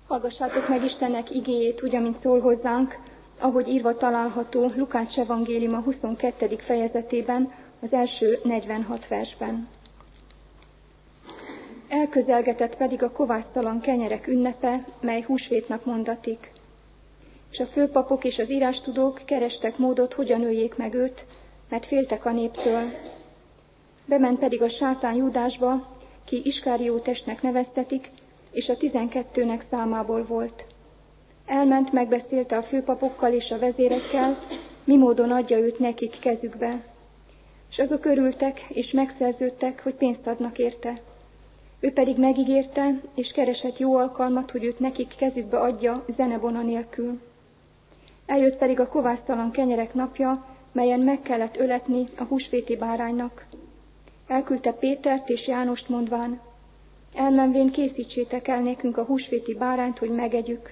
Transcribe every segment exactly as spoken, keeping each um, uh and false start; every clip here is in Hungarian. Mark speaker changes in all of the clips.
Speaker 1: Hallgassátok meg Istennek igéjét, úgy, amint szól hozzánk, ahogy írva található Lukács evangéliuma huszonkettedik fejezetében, az első negyvenhat versben. Elközelgetett pedig a kovásztalan kenyerek ünnepe, mely húsvétnak mondatik. És a főpapok és az írástudók kerestek módot, hogyan öljék meg őt, mert féltek a néptől. Bement pedig a sátán Júdásba, ki Iskáriótesnek neveztetik, és a tizenkettőnek számából volt. Elment, megbeszélte a főpapokkal és a vezérekkel, mi módon adja őt nekik kezükbe. És azok örültek, és megszerződtek, hogy pénzt adnak érte. Ő pedig megígérte, és keresett jó alkalmat, hogy őt nekik kezükbe adja zenebona nélkül. Eljött pedig a kovásztalan kenyerek napja, melyen meg kellett öletni a húsvéti báránynak. Elküldte Pétert és Jánost mondván, elmenvén készítsétek el nékünk a húsvéti bárányt, hogy megegyük.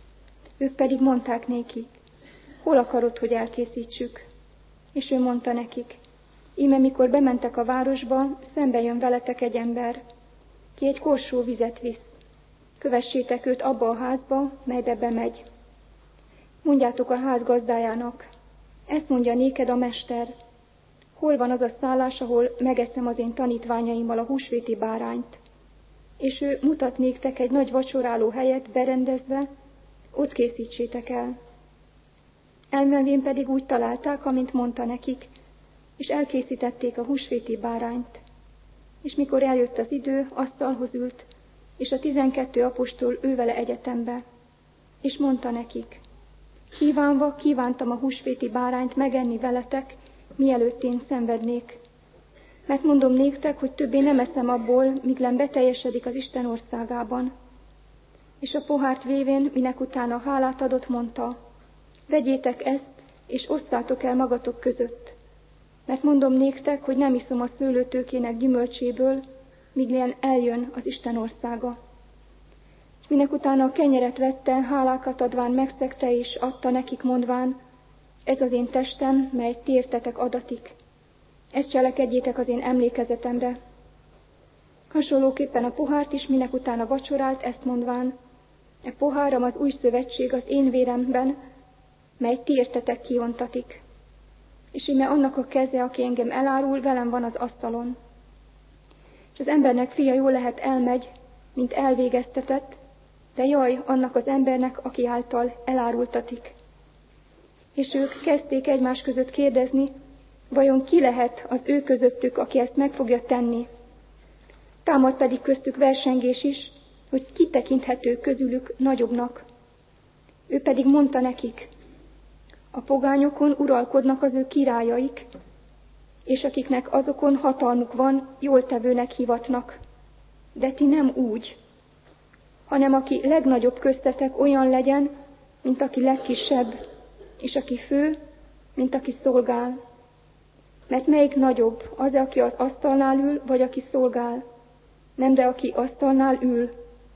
Speaker 1: Ők pedig mondták néki, hol akarod, hogy elkészítsük? És ő mondta nekik, íme mikor bementek a városba, szembe jön veletek egy ember, ki egy korsó vizet visz. Kövessétek őt abba a házba, melybe bemegy. Mondjátok a ház gazdájának, ezt mondja néked a mester, hol van az a szállás, ahol megeszem az én tanítványaimmal a húsvéti bárányt. És ő mutat néktek egy nagy vacsoráló helyet berendezve, ott készítsétek el. Elmenvén pedig úgy találták, amint mondta nekik, és elkészítették a húsvéti bárányt. És mikor eljött az idő, asztalhoz ült, és a tizenkettő apostol ő vele egyetembe, és mondta nekik, kívánva kívántam a húsvéti bárányt megenni veletek, mielőtt én szenvednék. Mert mondom néktek, hogy többé nem eszem abból, míg beteljesedik az Isten országában. És a pohárt vévén, minek utána hálát adott, mondta, vegyétek ezt, és osszátok el magatok között. Mert mondom néktek, hogy nem iszom a szőlőtőkének gyümölcséből, míg ilyen eljön az Isten országa. És minek utána a kenyeret vette, hálákat adván megszegte, és adta nekik mondván, ez az én testem, mely ti értetek adatik. Ezt cselekedjétek az én emlékezetemre. Hasonlóképpen a pohárt is, minek utána vacsorált, ezt mondván, e poháram az új szövetség az én véremben, mely ti értetek kiontatik. És íme annak a keze, aki engem elárul, velem van az asztalon. És az embernek fia jól lehet elmegy, mint elvégeztetett, de jaj annak az embernek, aki által elárultatik. És ők kezdték egymás között kérdezni, vajon ki lehet az ő közöttük, aki ezt meg fogja tenni. Támad pedig köztük versengés is, hogy ki tekinthető közülük nagyobbnak. Ő pedig mondta nekik, a pogányokon uralkodnak az ő királyaik, és akiknek azokon hatalmuk van, jól tevőnek hivatnak. De ti nem úgy, hanem aki legnagyobb köztetek olyan legyen, mint aki legkisebb, és aki fő, mint aki szolgál. Mert melyik nagyobb, az, aki az asztalnál ül, vagy aki szolgál? Nem, de aki asztalnál ül.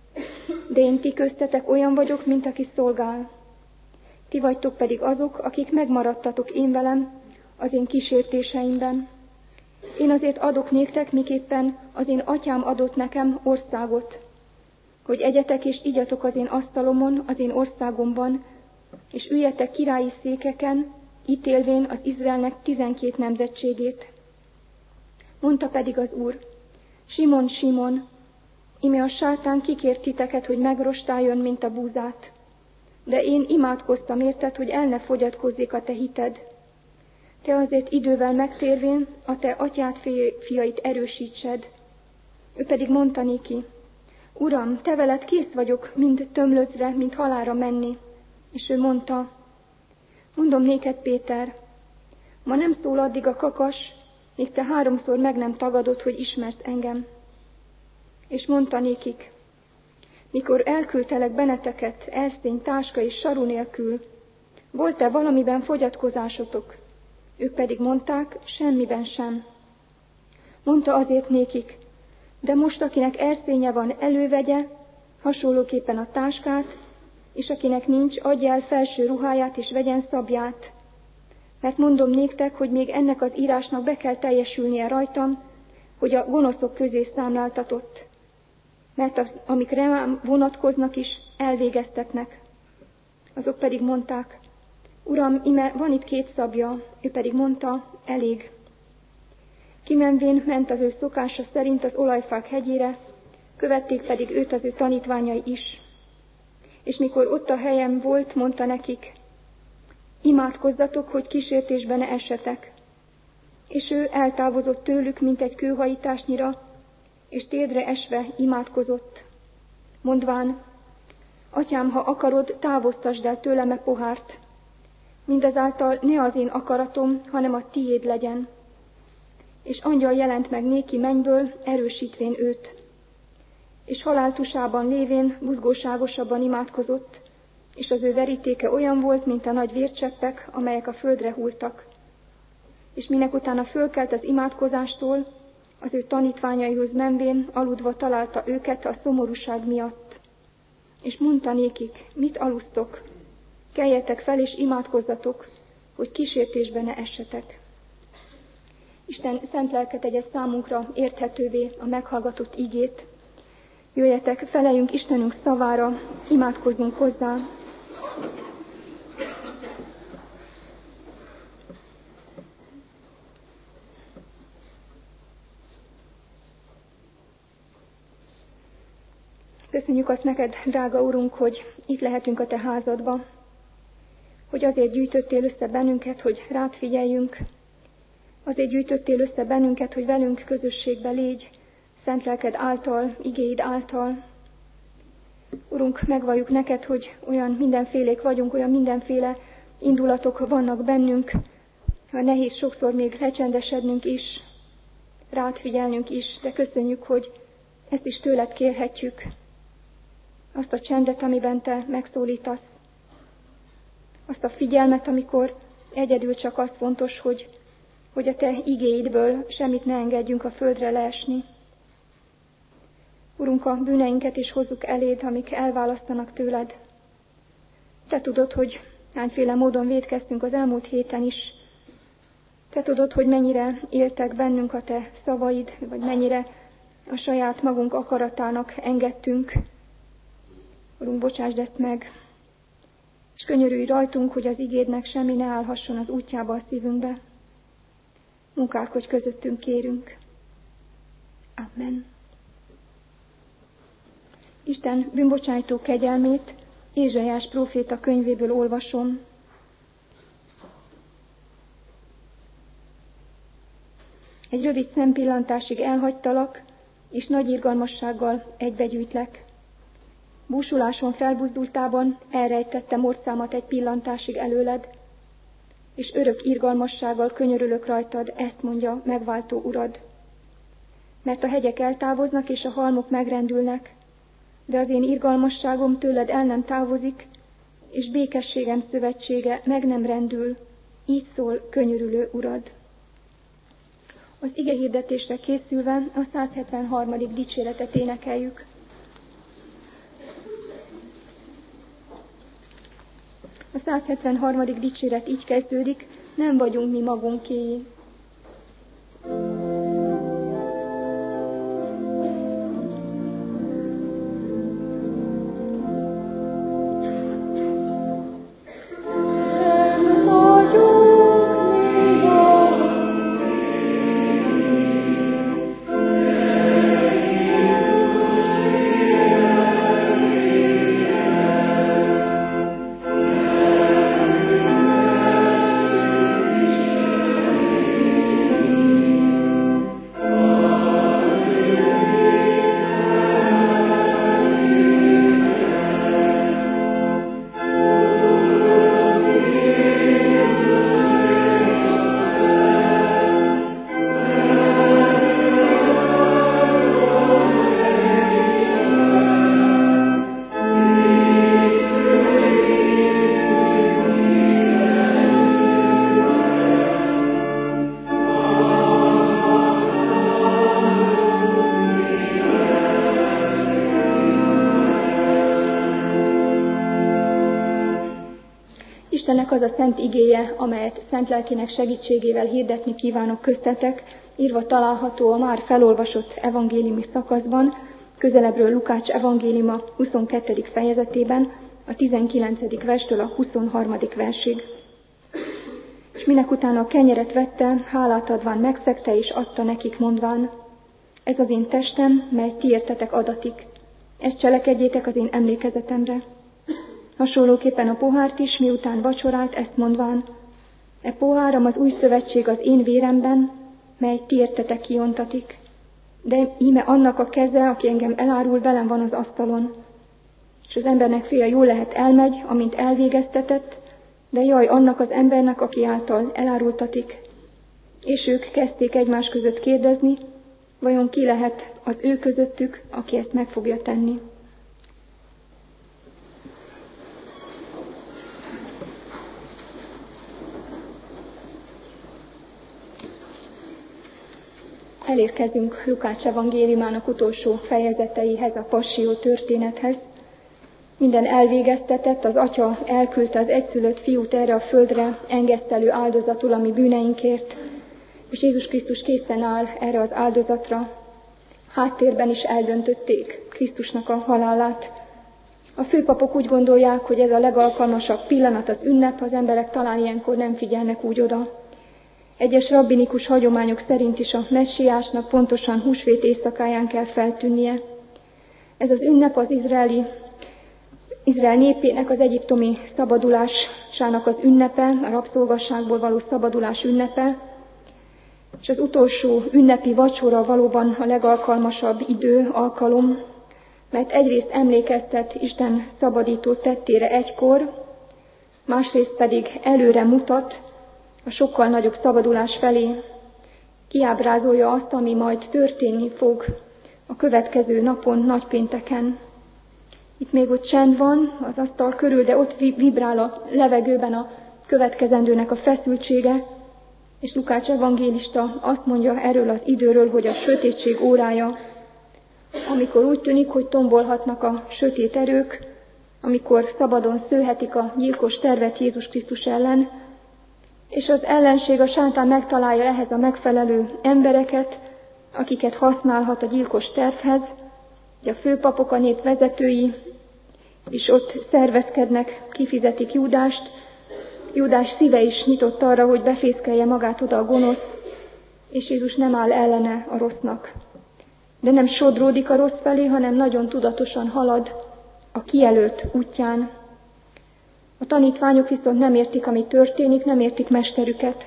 Speaker 1: De én ti köztetek olyan vagyok, mint aki szolgál. Ti vagytok pedig azok, akik megmaradtatok én velem az én kísértéseimben. Én azért adok néktek, miképpen az én atyám adott nekem országot, hogy egyetek és igyatok az én asztalomon, az én országomban, és üljetek királyi székeken, ítélvén az Izraelnek tizenkét nemzetségét. Mondta pedig az Úr, Simon, Simon, íme a sátán kikért titeket, hogy megrostáljon, mint a búzát. De én imádkoztam érted, hogy el ne fogyatkozzék a te hited. Te azért idővel megtérvén a te atyád fiait erősítsed. Ő pedig mondta néki, Uram, te veled kész vagyok, mind tömlöcre, mind halálra menni. És ő mondta, mondom néked, Péter, ma nem szól addig a kakas, míg te háromszor meg nem tagadod, hogy ismersz engem. És mondta nékik, mikor elküldtelek benneteket erszény, táska és saru nélkül, volt-e valamiben fogyatkozásotok? Ők pedig mondták, semmiben sem. Mondta azért nékik, de most akinek erszénye van, elővegye, hasonlóképpen a táskát, és akinek nincs, adja el felső ruháját és vegyen szabját. Mert mondom néktek, hogy még ennek az írásnak be kell teljesülnie rajtam, hogy a gonoszok közé számláltatott. mert az, amik rám vonatkoznak is, elvégeztetnek. Azok pedig mondták: Uram, ime van itt két szabja. Ő pedig mondta: elég. Kimenvén ment az ő szokása szerint az olajfák hegyére, követték pedig őt az ő tanítványai is. És mikor ott a helyen volt, mondta nekik: imádkozzatok, hogy kísértésbe ne essetek. És ő eltávozott tőlük, mint egy kőhajításnyira, és térdre esve imádkozott, mondván: Atyám, ha akarod, távoztasd el tőlem e pohárt. Mindezáltal ne az én akaratom, hanem a tiéd legyen. És angyal jelent meg néki mennyből, erősítvén őt. És haláltusában lévén buzgóságosabban imádkozott, és az ő verítéke olyan volt, mint a nagy vércseppek, amelyek a földre hulltak. És minek utána fölkelt az imádkozástól, az ő tanítványaihoz menvén aludva találta őket a szomorúság miatt. És mondta nékik: mit alusztok? Keljetek fel és imádkozzatok, hogy kísértésbe ne essetek. Isten szent lelke tegye számunkra érthetővé a meghallgatott igét. Jöjjetek, feleljünk Istenünk szavára, imádkozzunk hozzá. Köszönjük azt neked, drága Urunk, hogy itt lehetünk a te házadba, hogy azért gyűjtöttél össze bennünket, hogy rád figyeljünk, azért gyűjtöttél össze bennünket, hogy velünk közösségbe légy, szent lelked által, igéid által. Urunk, megvalljuk neked, hogy olyan mindenfélék vagyunk, olyan mindenféle indulatok vannak bennünk, ha nehéz sokszor még lecsendesednünk is, rád figyelnünk is, de köszönjük, hogy ezt is tőled kérhetjük, azt a csendet, amiben te megszólítasz, azt a figyelmet, amikor egyedül csak az fontos, hogy, hogy a te igéidből semmit ne engedjünk a földre leesni. Urunk, a bűneinket is hozzuk eléd, amik elválasztanak tőled. Te tudod, hogy hányféle módon vétkeztünk az elmúlt héten is. Te tudod, hogy mennyire éltek bennünk a te szavaid, vagy mennyire a saját magunk akaratának engedtünk. Urunk, bocsásd ezt meg, és könyörülj rajtunk, hogy az igédnek semmi ne állhasson az útjába a szívünkbe. Munkálkodj közöttünk, kérünk. Amen. Isten bűnbocsájtó kegyelmét Ézsaiás próféta könyvéből olvasom. Egy rövid szempillantásig elhagytalak, és nagy irgalmassággal egybegyűjtlek. Búsuláson felbuzdultában elrejtettem orcámat egy pillantásig előled, és örök irgalmassággal könyörülök rajtad, ezt mondja megváltó Urad. Mert a hegyek eltávoznak, és a halmok megrendülnek, de az én irgalmasságom tőled el nem távozik, és békességem szövetsége meg nem rendül, így szól könyörülő Urad. Az igehirdetésre készülve a száz hetvenharmadik dicséretet énekeljük. A száz hetvenharmadik dicséret így kezdődik: nem vagyunk mi magunkéi. Istennek az a szent igéje, amelyet szent lelkének segítségével hirdetni kívánok köztetek, írva található a már felolvasott evangéliumi szakaszban, közelebbről Lukács evangéliuma huszonkettedik fejezetében, a tizenkilencedik verstől a huszonharmadik versig. És minek utána a kenyeret vette, hálát adván megszegte és adta nekik, mondván: ez az én testem, mely ti értetek adatik. Ezt cselekedjétek az én emlékezetemre. Hasonlóképpen a pohárt is, miután vacsorált, ezt mondván: e poháram az új szövetség az én véremben, mely ti értetek kiontatik. De íme annak a keze, aki engem elárul, velem van az asztalon. És az embernek fia jól lehet elmegy, amint elvégeztetett, de jaj annak az embernek, aki által elárultatik. És ők kezdték egymás között kérdezni, vajon ki lehet az ő közöttük, aki ezt meg fogja tenni. Elérkezünk Lukács evangéliumának utolsó fejezeteihez, a passió történethez. Minden elvégeztetett, az atya elküldte az egyszülött fiút erre a földre engesztelő áldozatul a mi bűneinkért, és Jézus Krisztus készen áll erre az áldozatra. Háttérben is eldöntötték Krisztusnak a halálát. A főpapok úgy gondolják, hogy ez a legalkalmasabb pillanat, az ünnep, az emberek talán ilyenkor nem figyelnek úgy oda. Egyes rabbinikus hagyományok szerint is a messiásnak pontosan húsvét éjszakáján kell feltűnnie. Ez az ünnep az izraeli, Izrael népének az egyiptomi szabadulásának az ünnepe, a rabszolgasságból való szabadulás ünnepe, és az utolsó ünnepi vacsora valóban a legalkalmasabb idő, alkalom, mert egyrészt emlékeztet Isten szabadító tettére egykor, másrészt pedig előre mutat a sokkal nagyobb szabadulás felé, kiábrázolja azt, ami majd történni fog a következő napon, nagypénteken. Itt még ott csend van az asztal körül, de ott vibrál a levegőben a következendőnek a feszültsége, és Lukács evangélista azt mondja erről az időről, hogy a sötétség órája, amikor úgy tűnik, hogy tombolhatnak a sötét erők, amikor szabadon szőhetik a gyilkos tervet Jézus Krisztus ellen, és az ellenség, a sátán megtalálja ehhez a megfelelő embereket, akiket használhat a gyilkos tervhez, hogy a főpapok, a nép vezetői is ott szervezkednek, kifizetik Júdást. Júdás szíve is nyitott arra, hogy befészkelje magát oda a gonosz, és Jézus nem áll ellene a rossznak. De nem sodródik a rossz felé, hanem nagyon tudatosan halad a kijelölt útján. A tanítványok viszont nem értik, ami történik, nem értik mesterüket.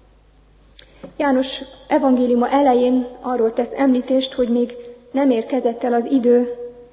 Speaker 1: János evangéliuma elején arról tesz említést, hogy még nem érkezett el az idő,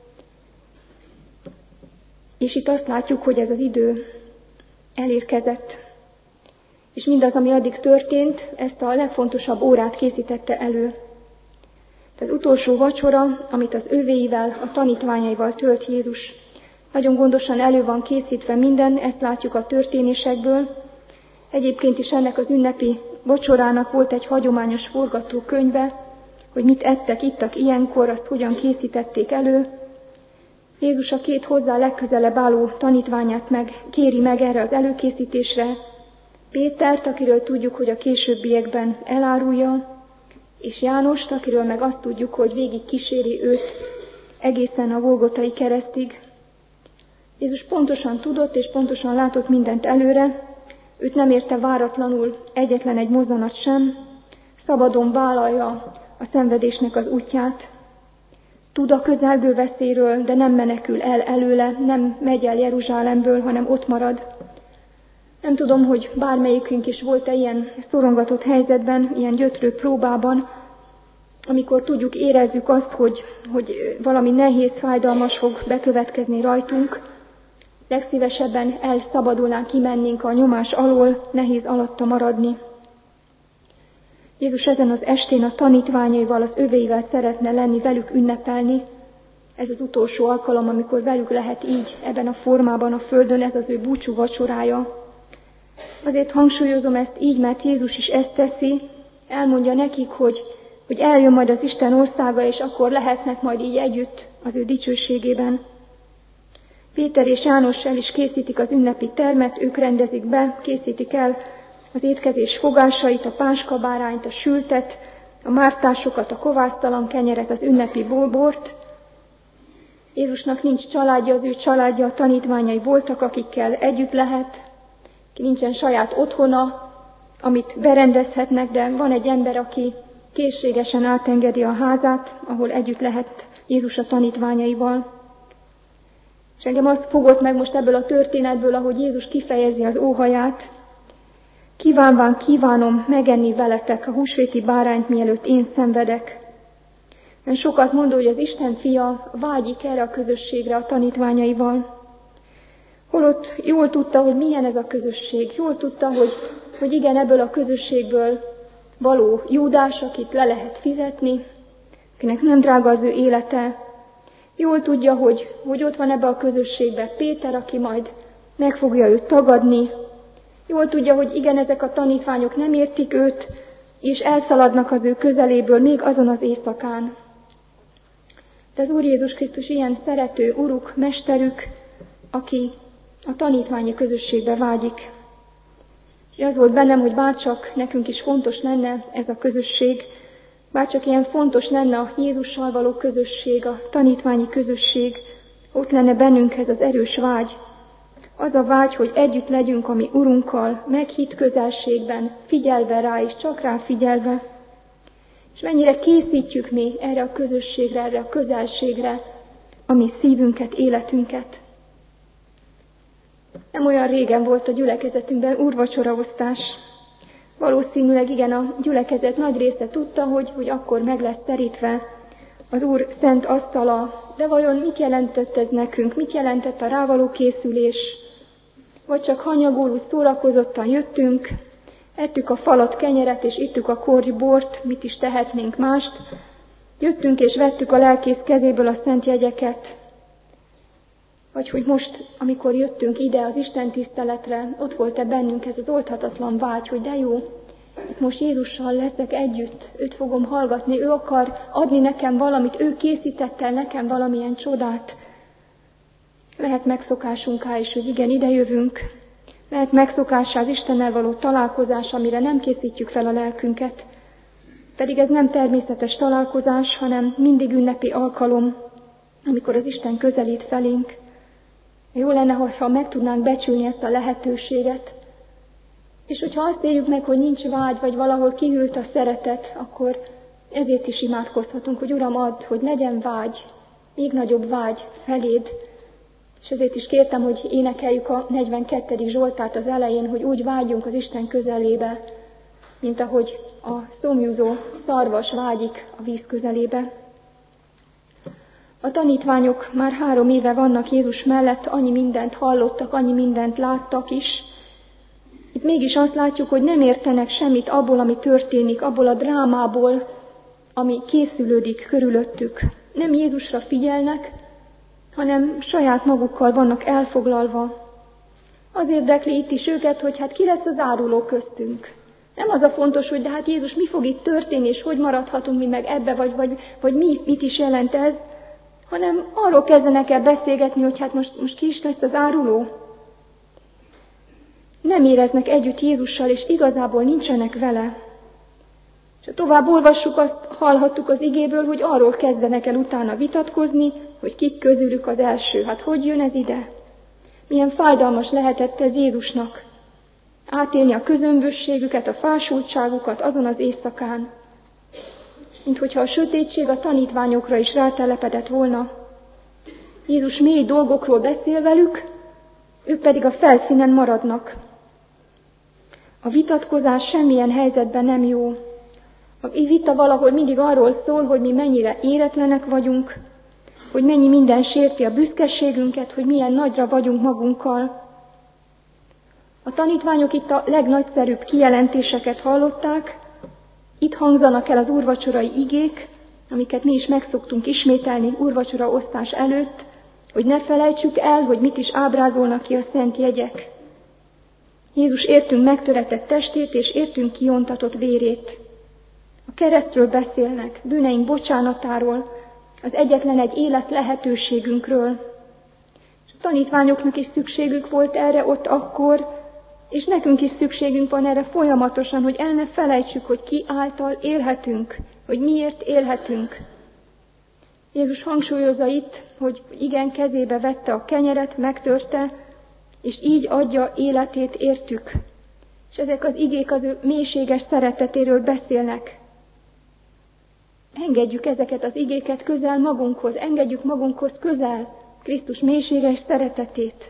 Speaker 1: és itt azt látjuk, hogy ez az idő elérkezett. És mindaz, ami addig történt, ezt a legfontosabb órát készítette elő. Az utolsó vacsora, amit az övéivel, a tanítványaival tölt Jézus, nagyon gondosan elő van készítve minden, ezt látjuk a történésekből. Egyébként is ennek az ünnepi vacsorának volt egy hagyományos forgatókönyve, hogy mit ettek, ittak ilyenkor, azt hogyan készítették elő. Jézus a két hozzá legközelebb álló tanítványát meg kéri meg erre az előkészítésre, Pétert, akiről tudjuk, hogy a későbbiekben elárulja, és Jánost, akiről meg azt tudjuk, hogy végig kíséri őt egészen a Golgotai keresztig. Jézus pontosan tudott és pontosan látott mindent előre, őt nem érte váratlanul egyetlen egy mozzanat sem, szabadon vállalja a szenvedésnek az útját. Tud a közelgő veszélyről, de nem menekül el előle, nem megy el Jeruzsálemből, hanem ott marad. Nem tudom, hogy bármelyikünk is volt-e ilyen szorongatott helyzetben, ilyen gyötrő próbában, amikor tudjuk, érezzük azt, hogy, hogy valami nehéz, fájdalmas fog bekövetkezni rajtunk, legszívesebben elszabadulnánk, kimennénk a nyomás alól, nehéz alatta maradni. Jézus ezen az estén a tanítványaival, az övéivel szeretne lenni, velük ünnepelni. Ez az utolsó alkalom, amikor velük lehet így, ebben a formában a földön, ez az ő búcsú vacsorája. Azért hangsúlyozom ezt így, mert Jézus is ezt teszi, elmondja nekik, hogy, hogy eljön majd az Isten országa, és akkor lehetnek majd így együtt az ő dicsőségében. Péter és János el is készítik az ünnepi termet, ők rendezik be, készítik el az étkezés fogásait, a páskabárányt, a sültet, a mártásokat, a kovásztalan kenyeret, az ünnepi bort, Jézusnak nincs családja, az ő családja, a tanítványai voltak, akikkel együtt lehet. Nincsen saját otthona, amit berendezhetnek, de van egy ember, aki készségesen átengedi a házát, ahol együtt lehet Jézus a tanítványaival. És engem azt fogott meg most ebből a történetből, ahogy Jézus kifejezi az óhaját. Kívánván kívánom megenni veletek a húsvéti bárányt, mielőtt én szenvedek. Ön sokat mondó, hogy az Isten fia vágyik erre a közösségre a tanítványaival. Holott jól tudta, hogy milyen ez a közösség. Jól tudta, hogy, hogy igen, ebből a közösségből való Júdás, akit le lehet fizetni, akinek nem drága az ő élete. Jól tudja, hogy, hogy ott van ebbe a közösségbe Péter, aki majd meg fogja őt tagadni. Jól tudja, hogy igen, ezek a tanítványok nem értik őt, és elszaladnak az ő közeléből még azon az éjszakán. De az Úr Jézus Krisztus ilyen szerető uruk, mesterük, aki a tanítványi közösségbe vágyik. És az volt bennem, hogy bárcsak nekünk is fontos lenne ez a közösség, bárcsak ilyen fontos lenne a Jézussal való közösség, a tanítványi közösség, ott lenne bennünk ez az erős vágy. Az a vágy, hogy együtt legyünk a mi Urunkkal, meghitt közelségben, figyelve rá és csak rá figyelve. És mennyire készítjük mi erre a közösségre, erre a közelségre a mi szívünket, életünket. Nem olyan régen volt a gyülekezetünkben úrvacsoraosztás. Valószínűleg igen, a gyülekezet nagy része tudta, hogy, hogy akkor meg lesz terítve az Úr szent asztala. De vajon mit jelentett ez nekünk? Mit jelentett a rávaló készülés? Vagy csak hanyagul, szórakozottan jöttünk, ettük a falat kenyeret és ittük a korty bort, mit is tehetnénk mást. Jöttünk és vettük a lelkész kezéből a szent jegyeket. Vagy hogy most, amikor jöttünk ide az Isten tiszteletre, ott volt-e bennünk ez az oldhatatlan vágy, hogy de jó, itt most Jézussal leszek együtt, őt fogom hallgatni, ő akar adni nekem valamit, ő készített el nekem valamilyen csodát. Lehet megszokásunká is, hogy igen, ide jövünk. Lehet megszokássá az Istennel való találkozás, amire nem készítjük fel a lelkünket. Pedig ez nem természetes találkozás, hanem mindig ünnepi alkalom, amikor az Isten közelít felénk. Jó lenne, ha meg tudnánk becsülni ezt a lehetőséget. És hogyha azt éljük meg, hogy nincs vágy, vagy valahol kihűlt a szeretet, akkor ezért is imádkozhatunk, hogy Uram, add, hogy legyen vágy, még nagyobb vágy feléd. És ezért is kértem, hogy énekeljük a negyvenkettedik Zsoltárt az elején, hogy úgy vágyjunk az Isten közelébe, mint ahogy a szomjúzó szarvas vágyik a víz közelébe. A tanítványok már három éve vannak Jézus mellett, annyi mindent hallottak, annyi mindent láttak is. Itt mégis azt látjuk, hogy nem értenek semmit abból, ami történik, abból a drámából, ami készülődik körülöttük. Nem Jézusra figyelnek, hanem saját magukkal vannak elfoglalva. Az érdekli itt is őket, hogy hát ki lesz az áruló köztünk. Nem az a fontos, hogy de hát Jézus mi fog itt történni, és hogy maradhatunk mi meg ebbe, vagy, vagy, vagy mi, mit is jelent ez, hanem arról kezdenek el beszélgetni, hogy hát most, most ki is lesz az áruló. Nem éreznek együtt Jézussal, és igazából nincsenek vele. És ha tovább olvassuk, azt hallhattuk az igéből, hogy arról kezdenek el utána vitatkozni, hogy kik közülük az első. Hát hogy jön ez ide? Milyen fájdalmas lehetett ez Jézusnak. Átélni a közömbösségüket, a fásultságukat azon az éjszakán. Mint hogyha a sötétség a tanítványokra is rátelepedett volna. Jézus mély dolgokról beszél velük, ők pedig a felszínen maradnak. A vitatkozás semmilyen helyzetben nem jó. A vita valahol mindig arról szól, hogy mi mennyire éretlenek vagyunk, hogy mennyi minden sérti a büszkeségünket, hogy milyen nagyra vagyunk magunkkal. A tanítványok itt a legnagyszerűbb kijelentéseket hallották, itt hangzanak el az úrvacsorai igék, amiket mi is megszoktunk ismételni úrvacsora osztás előtt, hogy ne felejtsük el, hogy mit is ábrázolnak ki a szent jegyek. Jézus értünk megtöretett testét, és értünk kiontatott vérét. A keresztről beszélnek, bűneink bocsánatáról, az egyetlen egy élet lehetőségünkről. És a tanítványoknak is szükségük volt erre ott akkor, és nekünk is szükségünk van erre folyamatosan, hogy el ne felejtsük, hogy ki által élhetünk, hogy miért élhetünk. Jézus hangsúlyozza itt, hogy igen, kezébe vette a kenyeret, megtörte, és így adja életét értük. És ezek az igék az ő mélységes szeretetéről beszélnek. Engedjük ezeket az igéket közel magunkhoz, engedjük magunkhoz közel Krisztus mélységes szeretetét.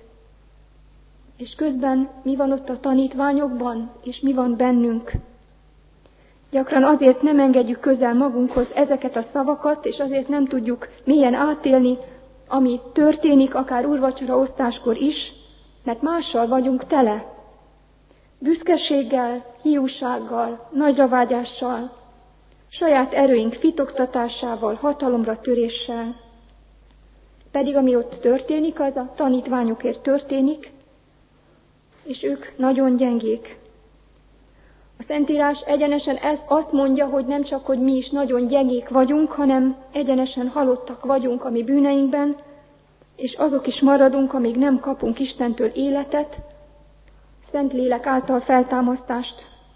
Speaker 1: És közben mi van ott a tanítványokban, és mi van bennünk. Gyakran azért nem engedjük közel magunkhoz ezeket a szavakat, és azért nem tudjuk mélyen átélni, ami történik, akár úrvacsora osztáskor is, mert mással vagyunk tele. Büszkeséggel, hiúsággal, nagyravágyással, saját erőink fitoktatásával, hatalomra töréssel. Pedig ami ott történik, az a tanítványokért történik, és ők nagyon gyengék. A Szentírás egyenesen ezt azt mondja, hogy nem csak, hogy mi is nagyon gyengék vagyunk, hanem egyenesen halottak vagyunk a mi bűneinkben, és azok is maradunk, amíg nem kapunk Istentől életet, Szentlélek által feltámasztást.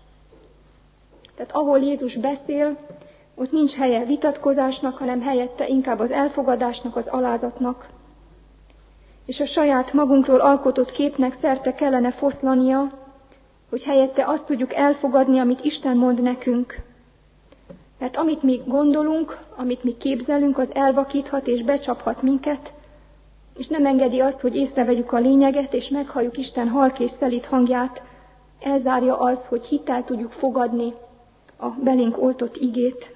Speaker 1: Tehát ahol Jézus beszél, ott nincs helye vitatkozásnak, hanem helyette inkább az elfogadásnak, az alázatnak. És a saját magunkról alkotott képnek szerte kellene foszlania, hogy helyette azt tudjuk elfogadni, amit Isten mond nekünk. Mert amit mi gondolunk, amit mi képzelünk, az elvakíthat és becsaphat minket, és nem engedi azt, hogy észrevegyük a lényeget, és meghalljuk Isten halk és szelíd hangját, elzárja az, hogy hittel tudjuk fogadni a belénk oltott igét.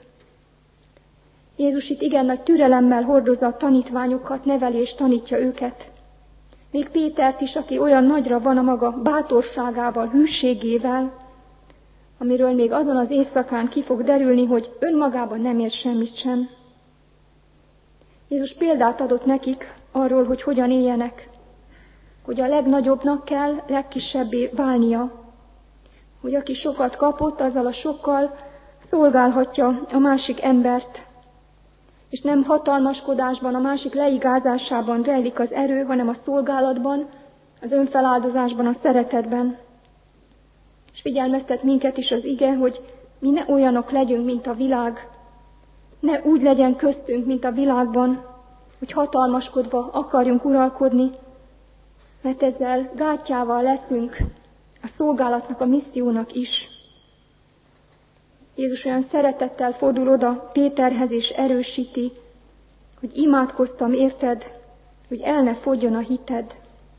Speaker 1: Jézus itt igen nagy türelemmel hordozza a tanítványokat, neveli és tanítja őket. Még Pétert is, aki olyan nagyra van a maga bátorságával, hűségével, amiről még azon az éjszakán ki fog derülni, hogy önmagában nem ér semmit sem. Jézus példát adott nekik arról, hogy hogyan éljenek, hogy a legnagyobbnak kell legkisebbé válnia, hogy aki sokat kapott, azzal a sokkal szolgálhatja a másik embert, és nem hatalmaskodásban, a másik leigázásában rejlik az erő, hanem a szolgálatban, az önfeláldozásban, a szeretetben. És figyelmeztet minket is az ige, hogy mi ne olyanok legyünk, mint a világ, ne úgy legyen köztünk, mint a világban, hogy hatalmaskodva akarjunk uralkodni, mert ezzel gátjával leszünk a szolgálatnak, a missziónak is. Jézus olyan szeretettel fordul oda Péterhez és erősíti, hogy imádkoztam érted, hogy el ne fogyjon a hited.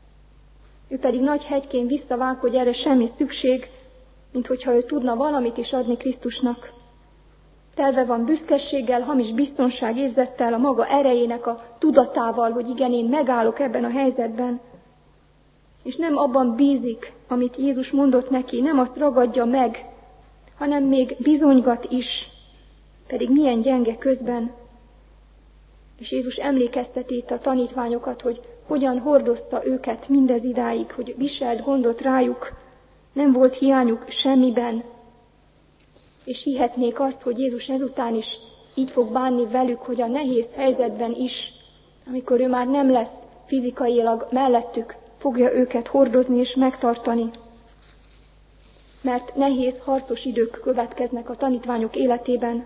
Speaker 1: Ő pedig nagy hegyként visszavág, hogy erre semmi szükség, mint hogyha ő tudna valamit is adni Krisztusnak. Telve van büszkeséggel, hamis biztonságérzettel, a maga erejének a tudatával, hogy igen, én megállok ebben a helyzetben. És nem abban bízik, amit Jézus mondott neki, nem azt ragadja meg, hanem még bizonygat is, pedig milyen gyenge közben. És Jézus emlékezteti itt a tanítványokat, hogy hogyan hordozta őket mindez idáig, hogy viselt gondot rájuk, nem volt hiányuk semmiben. És hihetnék azt, hogy Jézus ezután is így fog bánni velük, hogy a nehéz helyzetben is, amikor ő már nem lesz fizikailag mellettük, fogja őket hordozni és megtartani. Mert nehéz, harcos idők következnek a tanítványok életében.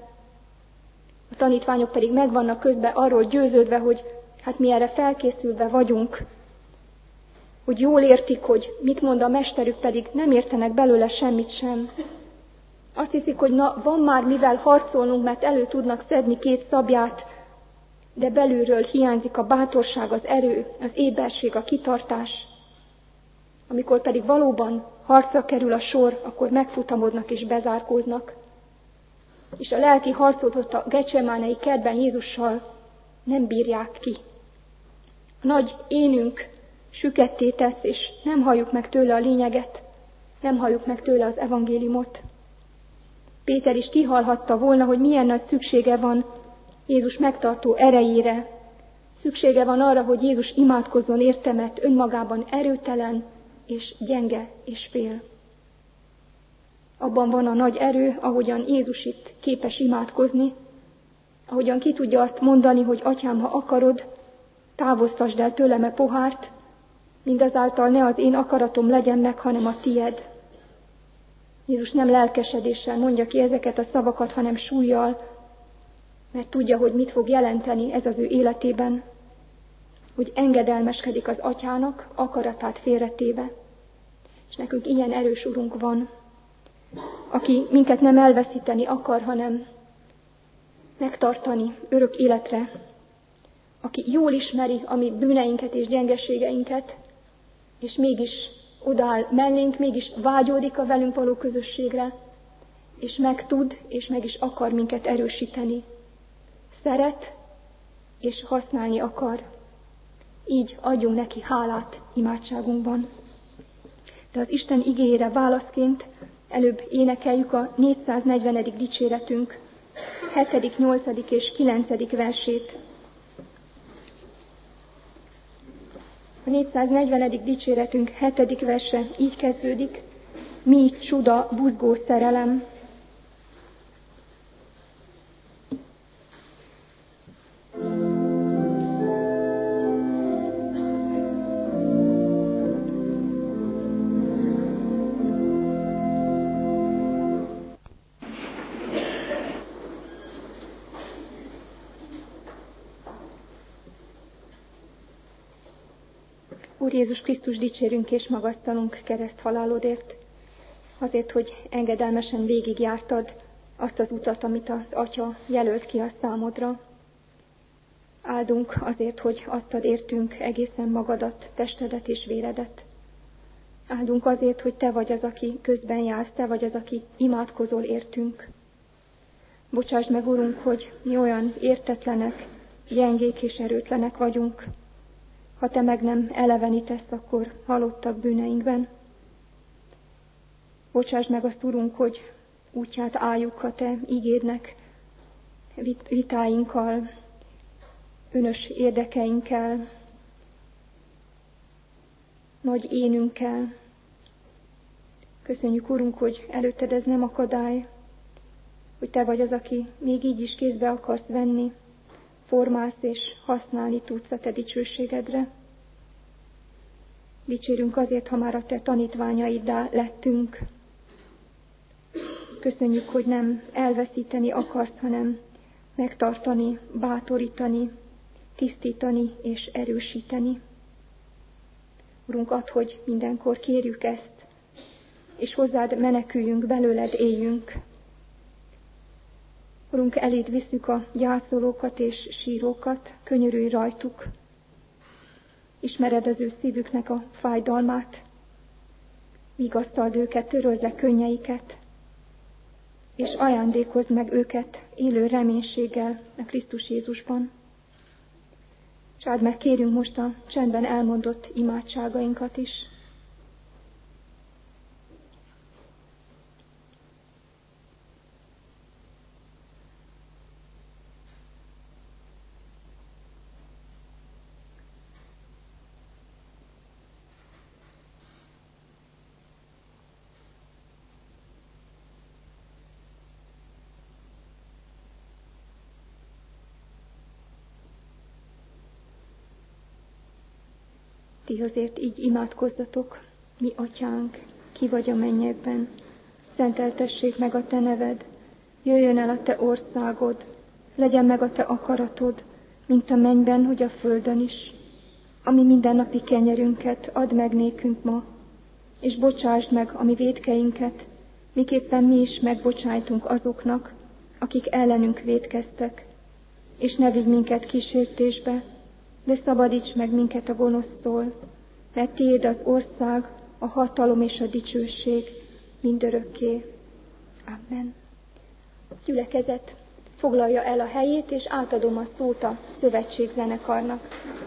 Speaker 1: A tanítványok pedig meg vannak közben arról győződve, hogy hát mi erre felkészülve vagyunk, hogy jól értik, hogy mit mond a mesterük, pedig nem értenek belőle semmit sem. Azt hiszik, hogy na, van már mivel harcolnunk, mert elő tudnak szedni két szabját, de belülről hiányzik a bátorság, az erő, az éberség, a kitartás. Amikor pedig valóban harcra kerül a sor, akkor megfutamodnak és bezárkóznak. És a lelki harcot ott a Gecsemánej kertben Jézussal nem bírják ki. A nagy énünk süketté tesz, és nem halljuk meg tőle a lényeget, nem halljuk meg tőle az evangéliumot. Péter is kihallhatta volna, hogy milyen nagy szüksége van Jézus megtartó erejére. Szüksége van arra, hogy Jézus imádkozzon érte, mert önmagában erőtelen és gyenge és fél. Abban van a nagy erő, ahogyan Jézus itt képes imádkozni, ahogyan ki tudja azt mondani, hogy Atyám, ha akarod, távoztasd el tőlem a pohárt, mindazáltal ne az én akaratom legyen meg, hanem a tied. Jézus nem lelkesedéssel mondja ki ezeket a szavakat, hanem súllyal, mert tudja, hogy mit fog jelenteni ez az ő életében, hogy engedelmeskedik az Atyának, akaratát félretéve. És nekünk ilyen erős Urunk van, aki minket nem elveszíteni akar, hanem megtartani örök életre, aki jól ismeri a mi bűneinket és gyengeségeinket, és mégis odaáll mellénk, mégis vágyódik a velünk való közösségre, és meg tud, és meg is akar minket erősíteni. Szeret, és használni akar. Így adjunk neki hálát imádságunkban. De az Isten igéjére válaszként előbb énekeljük a négyszáznegyvenedik dicséretünk hetedik, nyolcadik és kilencedik versét. A négyszáznegyvenedik dicséretünk hetedik verse így kezdődik: mi csuda, buzgó szerelem. Úr Jézus Krisztus, dicsérünk és magasztalunk kereszt halálodért, azért, hogy engedelmesen végigjártad azt az utat, amit az Atya jelölt ki a számodra. Áldunk azért, hogy adtad értünk egészen magadat, testedet és véredet. Áldunk azért, hogy te vagy az, aki közben jársz, te vagy az, aki imádkozol értünk. Bocsásd meg, Urunk, hogy mi olyan értetlenek, gyengék és erőtlenek vagyunk. Ha te meg nem elevenítesz, akkor halottak bűneinkben. Bocsásd meg azt, Urunk, hogy útját álljuk a te ígédnek, vitáinkkal, önös érdekeinkkel, nagy énünkkel. Köszönjük, Urunk, hogy előtted ez nem akadály, hogy te vagy az, aki még így is kézbe akarsz venni, formálsz és használni tudsz a te dicsőségedre. Dicsérünk azért, ha már a te tanítványaiddá lettünk. Köszönjük, hogy nem elveszíteni akarsz, hanem megtartani, bátorítani, tisztítani és erősíteni. Urunk, add, hogy mindenkor kérjük ezt, és hozzád meneküljünk, belőled éljünk. Urunk, eléd visszük a gyászolókat és sírókat, könyörülj rajtuk. Ismered az ő szívüknek a fájdalmát, vigasztald őket, töröld le könnyeiket, és ajándékozd meg őket élő reménységgel a Krisztus Jézusban. És áld meg, kérünk most a csendben elmondott imádságainkat is. Ti azért így imádkozzatok, mi Atyánk, ki vagy a mennyekben, szenteltessék meg a te neved, jöjjön el a te országod, legyen meg a te akaratod, mint a mennyben, hogy a földön is. Ami mindennapi kenyerünket add meg nékünk ma, és bocsásd meg a mi vétkeinket, miképpen mi is megbocsájtunk azoknak, akik ellenünk vétkeztek, és ne vigy minket kísértésbe, de szabadíts meg minket a gonosztól, mert tiéd az ország, a hatalom és a dicsőség mindörökké. Amen. A gyülekezet foglalja el a helyét, és átadom a szót a szövetségzenekarnak.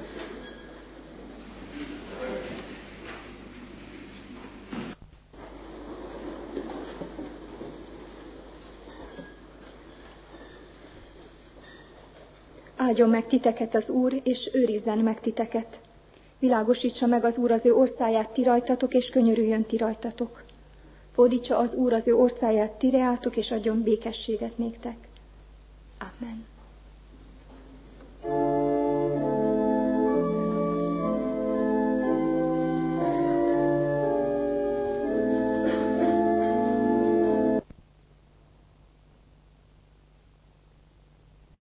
Speaker 1: Áldjon meg titeket az Úr, és őrizzen meg titeket. Világosítsa meg az Úr az ő orszáját ti rajtatok, és könyörüljön ti rajtatok. Fordítsa az Úr az ő orszáját ti reátok, és adjon békességet néktek. Amen.